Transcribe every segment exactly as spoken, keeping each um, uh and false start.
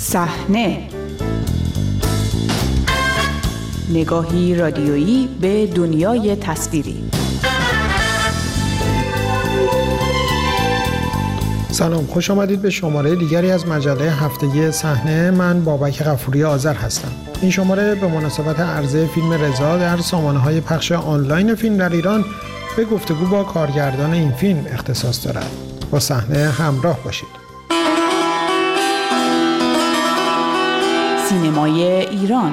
صحنه، نگاهی رادیویی به دنیای تصویری. سلام، خوش آمدید به شماره دیگری از مجله هفتگی صحنه. من بابک غفوری آذر هستم. این شماره به مناسبت عرضه فیلم رضا در سامانه‌های پخش آنلاین فیلم در ایران به گفتگو با کارگردان این فیلم اختصاص دارد. با صحنه همراه باشید. سینمای ایران.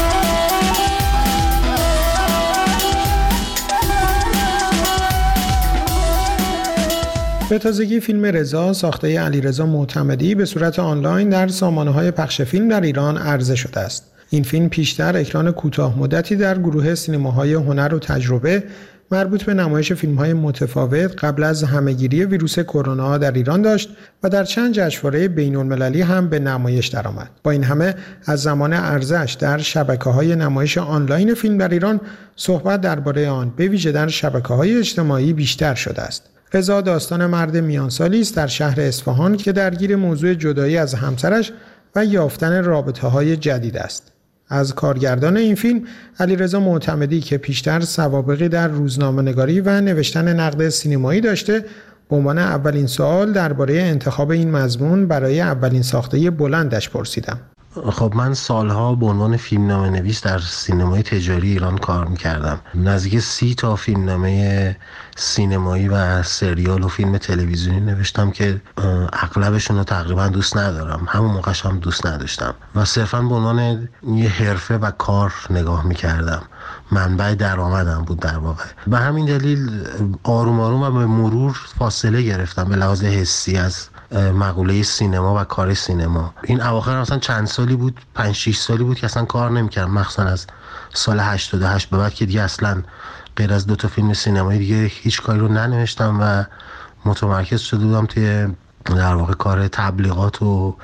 به تازگی فیلم رضا ساخته علیرضا معتمدی به صورت آنلاین در سامانه‌های پخش فیلم در ایران عرضه شده است. این فیلم پیشتر اکران کوتاه مدتی در گروه سینماهای هنر و تجربه مربوط به نمایش فیلم‌های متفاوت قبل از همه‌گیری ویروس کرونا در ایران داشت و در چند جشنواره بین‌المللی هم به نمایش درآمد. با این همه از زمان عرضه‌اش در شبکه‌های نمایش آنلاین فیلم در ایران صحبت درباره آن به ویژه در شبکه‌های اجتماعی بیشتر شده است. رضا داستان مرد میانسالی است در شهر اصفهان که درگیر موضوع جدایی از همسرش و یافتن رابطه‌های جدید است. از کارگردان این فیلم علیرضا معتمدی که پیشتر سوابقی در روزنامه‌نگاری و نوشتن نقد سینمایی داشته، به عنوان اولین سوال درباره انتخاب این مضمون برای اولین ساخته بلندش پرسیدم. خب من سالها به عنوان فیلمنامه نویس در سینمای تجاری ایران کار میکردم. نزدیک سی تا فیلمنامه سینمایی و سریال و فیلم تلویزیونی نوشتم که اغلبشون رو تقریبا دوست ندارم. همون موقعش هم دوست نداشتم و صرفا به عنوان یه حرفه و کار نگاه میکردم. منبع درآمدم بود در واقع. به همین دلیل آروم آروم و به مرور فاصله گرفتم به لحاظ حسی از مقوله سینما و کار سینما. این اواخر مثلا چند سالی بود، پنج شش سالی بود که اصلا کار نمی‌کردم، مخصوصا از سال هشتاد و هشت به بعد که دیگه اصلا غیر از دو تا فیلم سینمایی دیگه هیچ کاری رو ننوشتم و متمرکز شده بودم توی در واقع کار تبلیغات و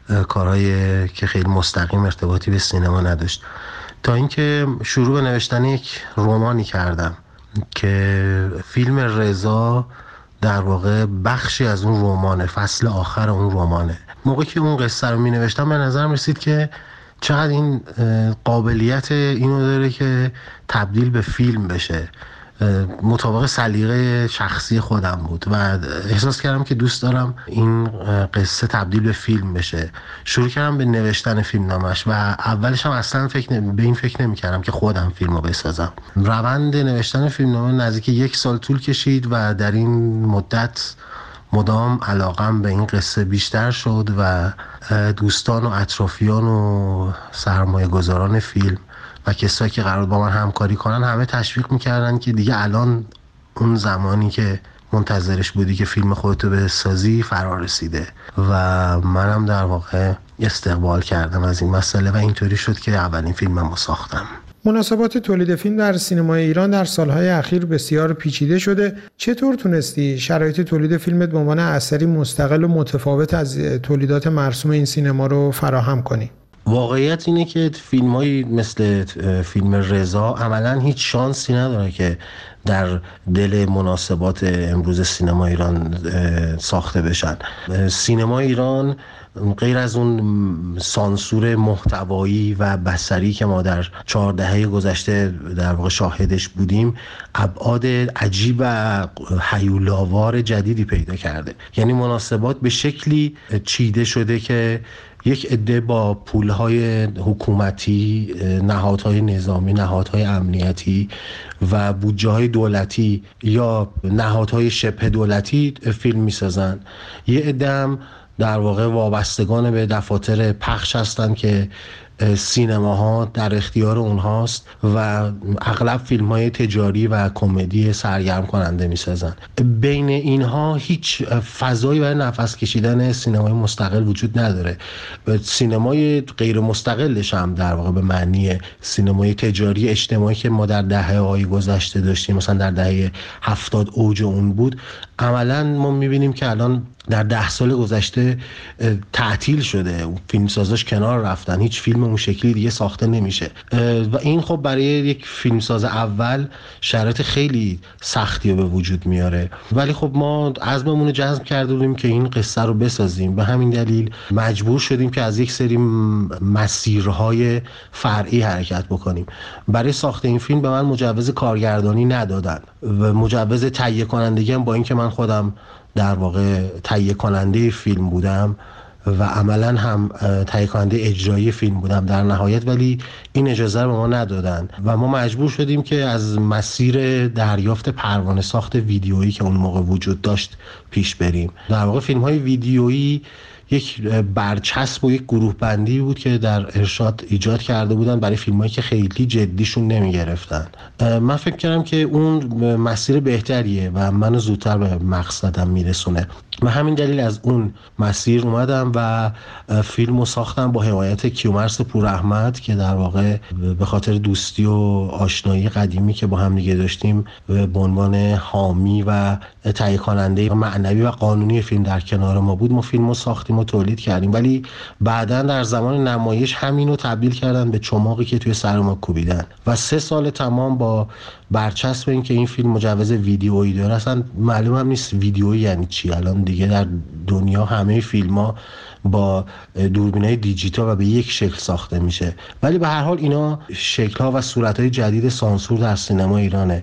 کارهای که خیلی مستقیم ارتباطی به سینما نداشت، تا اینکه شروع به نوشتن یک رمانی کردم که فیلم رضا در واقع بخشی از اون رمانه، فصل آخر اون رمانه. موقعی که اون قصه رو می نوشتم به نظرم رسید که چقدر این قابلیت اینو داره که تبدیل به فیلم بشه، مطابق سلیقه شخصی خودم بود و احساس کردم که دوست دارم این قصه تبدیل به فیلم بشه. شروع کردم به نوشتن فیلمنامش و اولش هم اصلا فکر به این فکر نمی کردم که خودم فیلمو بسازم. روند نوشتن فیلمنامه نزدیک یک سال طول کشید و در این مدت مدام علاقم به این قصه بیشتر شد و دوستان و اطرافیان و سرمایه گذاران فیلم و کسایی که قرار با من همکاری کنن همه تشویق میکردن که دیگه الان اون زمانی که منتظرش بودی که فیلم خودتو بسازی فرا رسیده و منم در واقع استقبال کردم از این مسئله و اینطوری شد که اولین فیلممو ساختم. مناسبات تولید فیلم در سینمای ایران در سالهای اخیر بسیار پیچیده شده. چطور تونستی شرایط تولید فیلمت به عنوان اثری مستقل و متفاوت از تولیدات مرسوم این سینما رو فراهم کنی؟ واقعیت اینه که فیلم‌هایی مثل فیلم رضا عملاً هیچ شانسی نداره که در دل مناسبات امروز سینما ایران ساخته بشن. سینما ایران غیر از اون سانسور محتوایی و بصری که ما در چهار دهه گذشته در واقع شاهدش بودیم، ابعاد عجیب و هیولاوار جدیدی پیدا کرده. یعنی مناسبات به شکلی چیده شده که یک عده با پولهای حکومتی، نهادهای نظامی، نهادهای امنیتی و بودجه‌های دولتی یا نهادهای شبه دولتی فیلم می‌سازن. یه عده هم در واقع وابستگان به دفاتر پخش هستن که سینماها در اختیار اونهاست و اغلب فیلم‌های تجاری و کمدی سرگرم کننده می‌سازن. بین اینها هیچ فضایی برای نفس کشیدن سینمای مستقل وجود نداره. سینمای غیر مستقلش هم در واقع به معنی سینمای تجاری اجتماعی که ما در دهه‌های گذشته داشتیم، مثلا در دهه هفتاد اوج اون بود، عملاً ما می‌بینیم که الان در ده سال گذشته تعطیل شده، فیلمسازاش کنار رفتن، هیچ فیلم اون شکلی دیگه ساخته نمیشه و این خب برای یک فیلمساز اول شرایط خیلی سختی رو به وجود میاره. ولی خب ما عزممون رو جزم کرده بودیم که این قصه رو بسازیم، به همین دلیل مجبور شدیم که از یک سری مسیرهای فرعی حرکت بکنیم. برای ساخت این فیلم به من مجوز کارگردانی ندادن و مجوز تهیه کنندگی هم، با اینکه من خودم در واقع تهیه کننده فیلم بودم و عملا هم تهیه کننده اجرایی فیلم بودم در نهایت، ولی این اجازه رو به ما ندادن و ما مجبور شدیم که از مسیر دریافت پروانه ساخت ویدیویی که اون موقع وجود داشت پیش بریم. در واقع فیلم های ویدیویی یک برچسب و یک گروه بندی بود که در ارشاد ایجاد کرده بودن برای فیلمایی که خیلی جدیشون نمی گرفتن. من فکر کردم که اون مسیر بهتریه و منو زودتر به مقصدم میرسونه. به همین دلیل از اون مسیر اومدم و فیلمو ساختم با حمایت کیومرث پوراحمد که در واقع به خاطر دوستی و آشنایی قدیمی که با هم دیگه داشتیم به عنوان حامی و تهیه کننده معنوی و قانونی فیلم در کنار ما بود. ما فیلمو ساختیم و تولید کردیم، ولی بعداً در زمان نمایش همینو تبدیل کردن به چماقی که توی سر ما کوبیدن و سه سال تمام با برچسب این که این فیلم مجوز ویدیویی داره. اصلا معلوم هم نیست ویدیویی یعنی چی. الان دیگه در دنیا همه فیلم‌ها با دوربینای دیجیتال و به یک شکل ساخته میشه، ولی به هر حال اینا شکل‌ها و صورت‌های جدید سانسور در سینما ایرانه.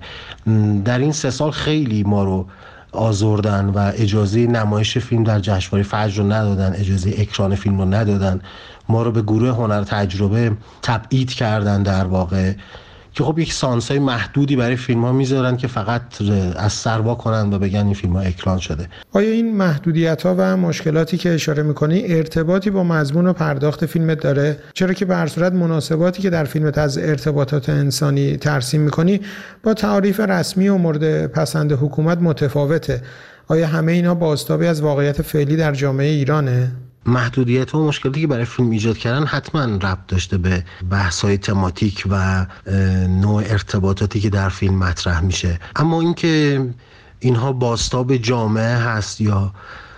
در این سه سال خیلی ما رو آزردن و اجازه نمایش فیلم در جشنواره فجر رو ندادن، اجازه اکران فیلم رو ندادن، ما رو به گروه هنر تجربه تبعید کردن در واقع، که خب یک سانسای محدودی برای فیلم ها میذارن که فقط از سر وا کنن و بگن این فیلم ها اکران شده. آیا این محدودیت ها و مشکلاتی که اشاره میکنی ارتباطی با مضمون و پرداخت فیلمت داره؟ چرا که به هر صورت مناسباتی که در فیلمت از ارتباطات انسانی ترسیم میکنی با تعاریف رسمی و مورد پسند حکومت متفاوته. آیا همه اینا بازتابی از واقعیت فعلی در جامعه ایرانه؟ محدودیت و مشکلاتی که برای فیلم ایجاد کردن حتما ربط داشته به بحث‌های تماتیک و نوع ارتباطاتی که در فیلم مطرح میشه، اما اینکه اینها بازتاب جامعه هست یا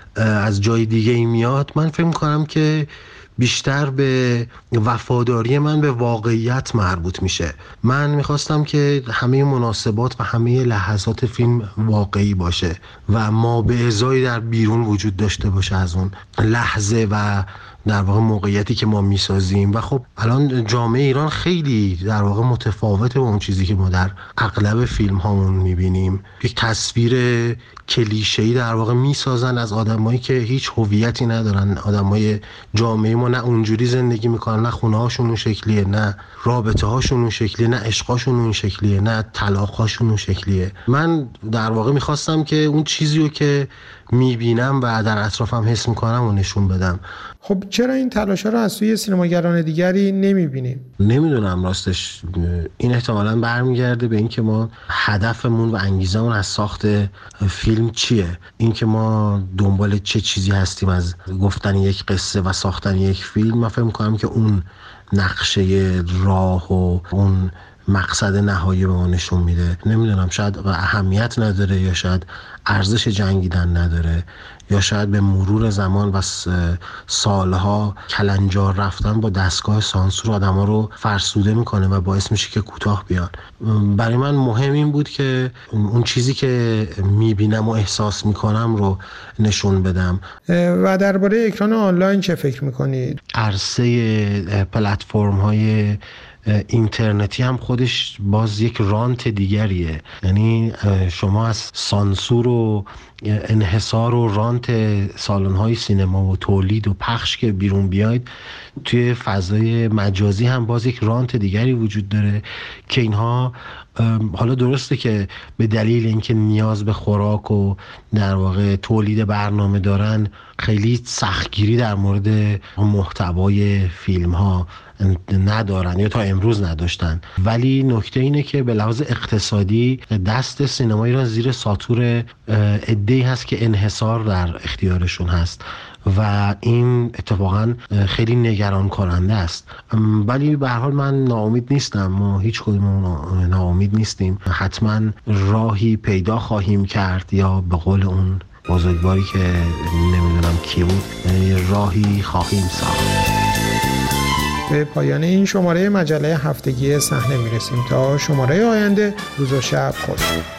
از جای دیگه ای میاد، من فکر می‌کنم که بیشتر به وفاداری من به واقعیت مربوط میشه. من میخواستم که همه مناسبات و همه لحظات فیلم واقعی باشه و ما به ازای در بیرون وجود داشته باشه از اون لحظه و در واقع موقعیتی که ما میسازیم. و خب الان جامعه ایران خیلی در واقع متفاوته با اون چیزی که ما در اغلب فیلم هامون میبینیم. یک تصویر کلیشه‌ای در واقع میسازن از آدمایی که هیچ هویتی ندارن. آدمای جامعه ما نه اونجوری زندگی میکنن، نه خونه هاشون اون شکلیه، نه رابطه هاشون اون شکلیه، نه عشقاشون اون شکلیه، نه طلاق هاشون اون شکلیه. من در واقع میخواستم که اون چیزی رو که میبینم و در اطرافم حس میکنم و نشون بدم. خب چرا این تلاشا رو از سوی سینماگران دیگری نمیبینیم؟ نمیدونم راستش. این احتمالاً برمیگرده به این که ما هدفمون و انگیزمون از ساخت فیلم چیه، این که ما دنبال چه چیزی هستیم از گفتن یک قصه و ساختن یک فیلم. من فکر میکنم که اون نقشه راه و اون مقصد نهایی به ما نشون میده. نمیدونم، شاید اهمیت نداره یا شاید ارزش جنگیدن نداره یا شاید به مرور زمان و سالها کلنجار رفتن با دستگاه سانسور آدم‌ها رو فرسوده میکنه و باعث میشه که کوتاه بیان. برای من مهم این بود که اون چیزی که میبینم و احساس میکنم رو نشون بدم. و درباره اکران آنلاین چه فکر میکنید؟ عرصه پلتفرم های اینترنتی هم خودش باز یک رانت دیگریه. یعنی شما از سانسور و انحصار و رانت سالن‌های سینما و تولید و پخش که بیرون بیاید، توی فضای مجازی هم باز یک رانت دیگری وجود داره که اینها حالا درسته که به دلیل اینکه نیاز به خوراک و در واقع تولید برنامه دارن، خیلی سختگیری در مورد محتوای فیلم ها ندارن یا تا امروز نداشتن، ولی نکته اینه که به لحاظ اقتصادی دست سینما ایران زیر ساطور عده‌ای هست که انحصار در اختیارشون هست و این اتفاقا خیلی نگران کننده است. ولی به هر حال من ناامید نیستم، ما هیچ کدوممون ناامید نیستیم. حتما راهی پیدا خواهیم کرد، یا به قول اون بزرگواری که نمیدونم کی بود، راهی خواهیم ساخت. به پایان این شماره مجله هفتگی صحنه میرسیم. تا شماره آینده روز و شب خوش.